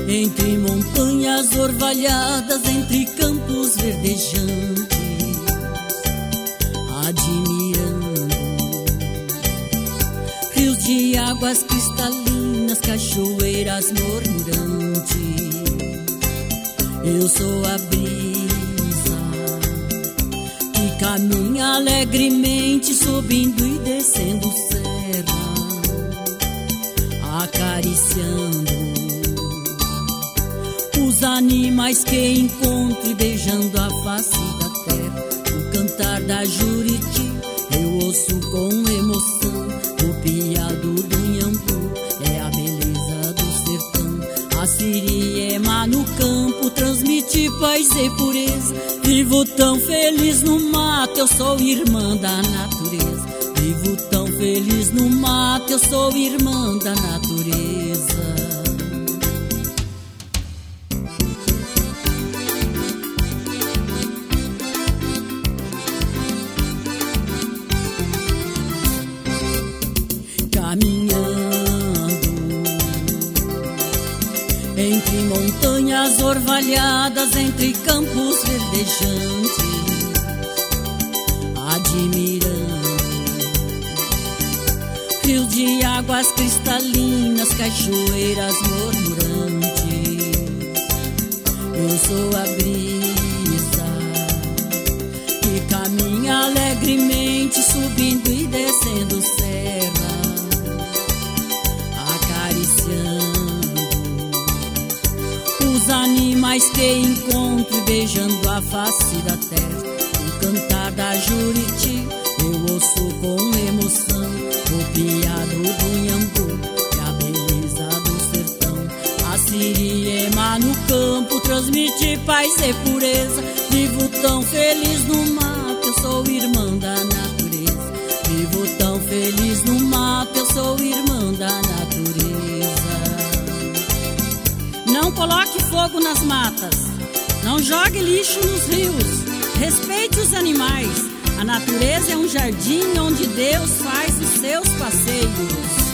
entre montanhas orvalhadas, entre campos verdejantes, admirando rios de águas cristalinas, cachoeiras murmurantes. Eu sou a brisa que caminha alegremente, subindo e descendo serra, acariciando os animais que encontro e beijando a face da terra. O cantar da Juriti eu ouço com emoção, o piado do Inhambu é a beleza do sertão. A Siriema no campo transmite paz e pureza. Vivo tão feliz no mato, eu sou irmã da natureza. Vivo tão feliz no mato, eu sou irmã da natureza. Entre montanhas orvalhadas, entre campos verdejantes, admirando rios de águas cristalinas, cachoeiras murmurantes. Eu sou a brisa que caminha alegremente, subindo e descendo serra, acariciando os animais que encontro e beijando a face da terra. O cantar da Juriti eu ouço com emoção, o piado do Inhambu é a beleza do sertão. A Siriema no campo transmite paz e pureza. Vivo tão feliz no mato, eu sou irmã da natureza. Vivo tão feliz no mato, eu sou irmã da natureza. Não coloque fogo nas matas, não jogue lixo nos rios, respeite os animais. A natureza é um jardim onde Deus faz os seus passeios.